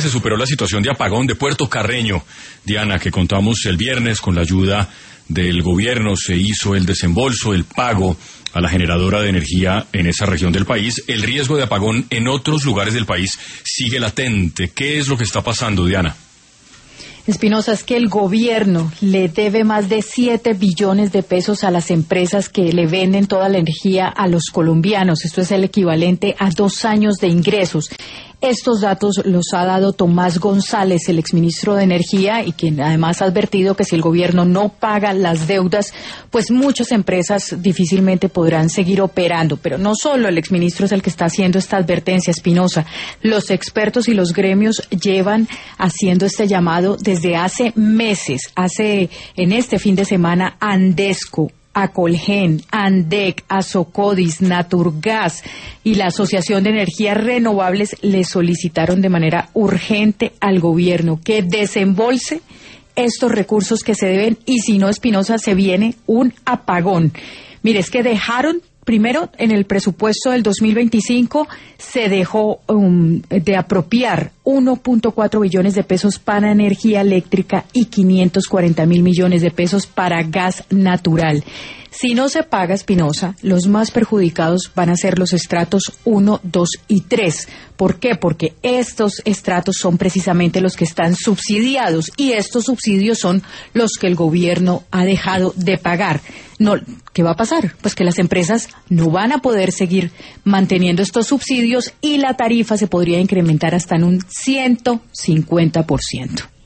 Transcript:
Se superó la situación de apagón de Puerto Carreño, Diana, que contamos el viernes. Con la ayuda del gobierno se hizo el desembolso, el pago a la generadora de energía en esa región del país. El riesgo de apagón en otros lugares del país sigue latente. ¿Qué es lo que está pasando, Diana? Espinosa, es que el gobierno le debe más de 7 billones de pesos a las empresas que le venden toda la energía a los colombianos. Esto es el equivalente a 2 años de ingresos. Estos datos los ha dado Tomás González, el exministro de Energía, y quien además ha advertido que si el gobierno no paga las deudas, pues muchas empresas difícilmente podrán seguir operando. Pero no solo el exministro es el que está haciendo esta advertencia, Espinosa. Los expertos y los gremios llevan haciendo este llamado desde hace meses. En este fin de semana, Andesco, Acolgen, Andec, Asocodis, Naturgas y la Asociación de Energías Renovables le solicitaron de manera urgente al gobierno que desembolse estos recursos que se deben, y si no, Espinosa, se viene un apagón. Mire, es que dejaron, primero, en el presupuesto del 2025 se dejó de apropiar 1.4 billones de pesos para energía eléctrica y 540.000 millones de pesos para gas natural. Si no se paga, Espinosa, los más perjudicados van a ser los estratos 1, 2 y 3. ¿Por qué? Porque estos estratos son precisamente los que están subsidiados, y estos subsidios son los que el gobierno ha dejado de pagar. No, ¿qué va a pasar? Pues que las empresas no van a poder seguir manteniendo estos subsidios y la tarifa se podría incrementar hasta en un 150%.